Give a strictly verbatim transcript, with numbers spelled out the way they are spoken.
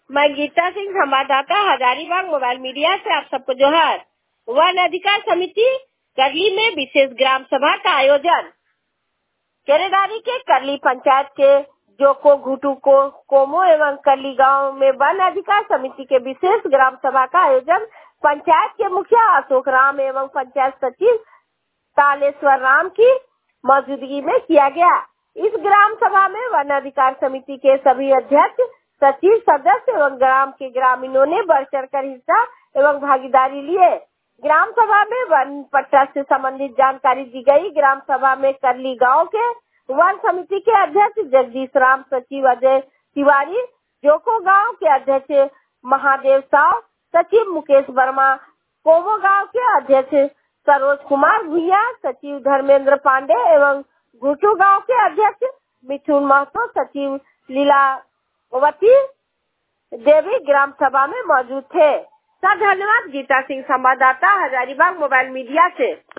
मैं गीता सिंह, संवाददाता Hazaribagh mobile media से आप सबको जोहार। वन अधिकार समिति करली में विशेष ग्राम सभा का आयोजन। केरेडारी के करली पंचायत के जोको, घुटू को कोमो एवं करली गांव में वन अधिकार समिति के विशेष ग्राम सभा का आयोजन पंचायत के मुखिया अशोक राम एवं पंचायत सचिव तालेश्वर राम की मौजूदगी में किया गया। इस ग्राम सभा में वन अधिकार समिति के सभी अध्यक्ष, सचिव, सदस्य एवं ग्राम के ग्रामीणों ने बढ़ चढ़ कर हिस्सा एवं भागीदारी लिए। ग्राम सभा में वन पट्टा से संबंधित जानकारी दी गई। ग्राम सभा में करली गांव के वन समिति के अध्यक्ष जगदीश राम, सचिव अजय तिवारी, जोको गांव के अध्यक्ष महादेव साव, सचिव मुकेश वर्मा, कोमो गांव के अध्यक्ष सरोज कुमार भुइया, सचिव धर्मेंद्र पांडे एवं घुटू गांव के अध्यक्ष मिथुन महतो, सचिव लीलावती देवी ग्राम सभा में मौजूद थे। सब धन्यवाद। गीता सिंह, संवाददाता हजारीबाग मोबाइल मीडिया से।